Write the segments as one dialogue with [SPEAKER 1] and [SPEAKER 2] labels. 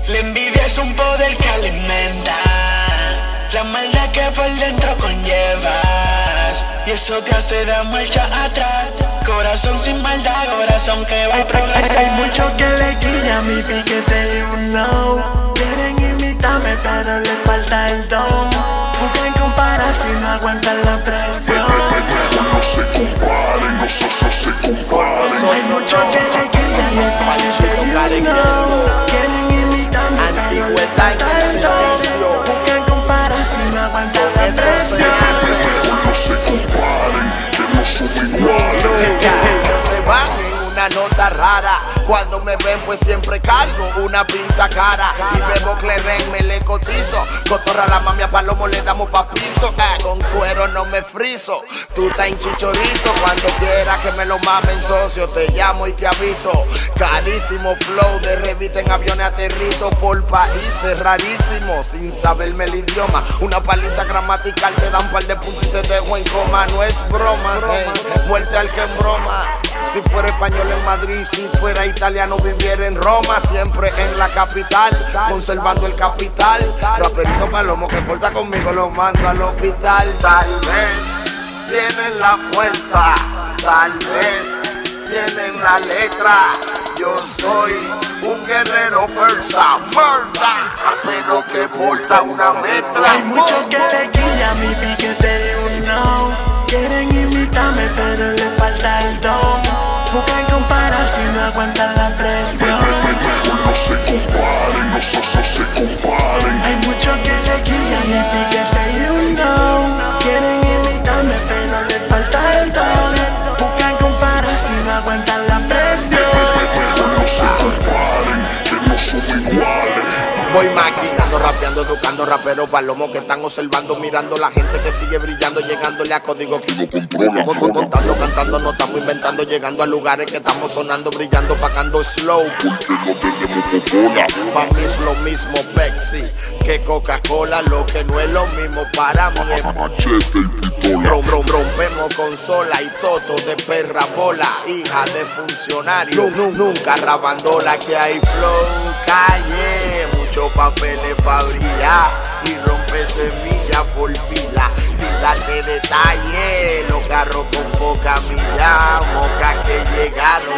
[SPEAKER 1] La envidia es un poder que alimenta la maldad que por dentro conllevas, y eso te hace dar marcha atrás. Corazón sin maldad, corazón que va a progresar.
[SPEAKER 2] Hay muchos que le quillan mi piquete, you know. Quieren imitarme pero le falta el don. Buscan comparar si no aguantan la presión.
[SPEAKER 3] No se comparen, nosotros se comparen.
[SPEAKER 2] Hay muchos que le quillan mi piquete, you know. Quieren imitarme pero le falta el don. Buscan comparar si no aguantan la presión.
[SPEAKER 3] No se comparen, que no somos iguales.
[SPEAKER 4] Ellos se van en una nota rara. Cuando me ven pues siempre cargo una pinta cara. Y bebo Cleren, me le cotizo. Cotorra la mami a Palomo le damos pa' piso. Con cuero no me friso. Tú estás en chichorizo. Cuando quieras que me lo mamen socio, te llamo y te aviso. Carísimo flow de revista en aviones aterrizo. Por países rarísimos sin saberme el idioma. Una paliza gramatical te dan un par de puntos y te dejo en coma. No es broma, hey, muerte al que en broma. Si fuera español en Madrid, si fuera italiano viviera en Roma. Siempre en la capital, conservando el capital. Raperito Palomo que porta conmigo lo mando al hospital. Tal vez tienen la fuerza, tal vez tienen la letra. Yo soy un guerrero persa, murda, pero que porta una metra.
[SPEAKER 2] Hay muchos que le quillan mi piquete, you know. Quieren imitarme pero le falta el don. Buscan comparar si no aguantan la presión.
[SPEAKER 3] No se comparen, nosotros se comparen.
[SPEAKER 2] Hay muchos que le quillan mi piquete, you know. Quieren imitarme pero le falta el don. Buscan comparar si no aguantan la presión.
[SPEAKER 3] No se comparen, que no somos iguales.
[SPEAKER 4] Voy maquinando, rapeando, educando raperos palomos que están observando, mirando la gente que sigue brillando, llegándole a código que
[SPEAKER 3] no controla.
[SPEAKER 4] Montando, cantando, no estamos inventando, llegando a lugares que estamos sonando, brillando, pagando slow.
[SPEAKER 3] Porque no tenemos popola.
[SPEAKER 4] Pa' mí es lo mismo Pepsi que Coca-Cola, lo que no es lo mismo para mí es
[SPEAKER 3] Machete y pistola.
[SPEAKER 4] rompemos consola y toto de perra bola, hija de funcionario, nunca rabandola, que hay flow, calle, muchos papeles pa' brillar y rompe semilla por pila, sin darte detalle, los carros con poca milla, mocas que llegaron.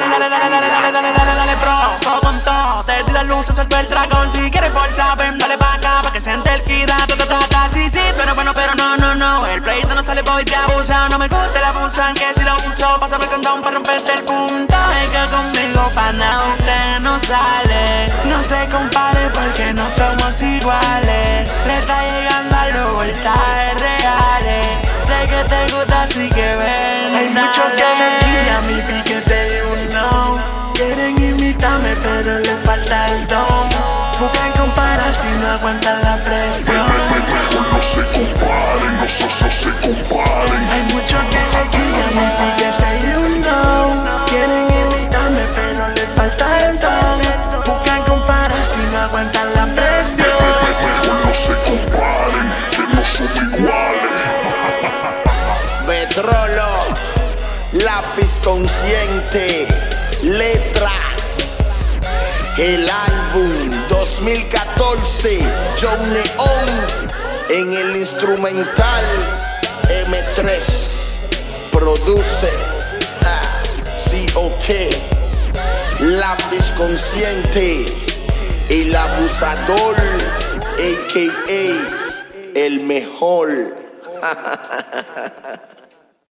[SPEAKER 2] Dale, bro, todo con todo. Te di las luces, suelto el dragón. Si quieres fuerza, ven, dale pa' acá, pa' que siente el kira, sí, pero bueno, pero no. El pleito no sale, voy, te abusa. No me gusta el abusan, que si lo uso, pásame el condón pa' romperte el punto. Es que conmigo, pana, usted no sale. No se compare porque no somos iguales. Le está llegando a los voltajes reales. Sé que te gusta, así que ven. Hay muchos que le quillan mi piquete, you know. Quieren imitarme pero le falta el don. Buscan comparar si no aguantan la presión.
[SPEAKER 3] No se comparen, nosotros se comparen.
[SPEAKER 2] Hay muchos que le quillan mi piquete, you know. Quieren imitarme pero le falta el don. Buscan comparar si no aguantan la presión.
[SPEAKER 3] No se comparen, que no somos iguales.
[SPEAKER 4] Petrolo, lápiz consciente, letras, el álbum 2014, John León, en el instrumental M3, produce, COK, lápiz consciente, el abusador, a.k.a. el mejor.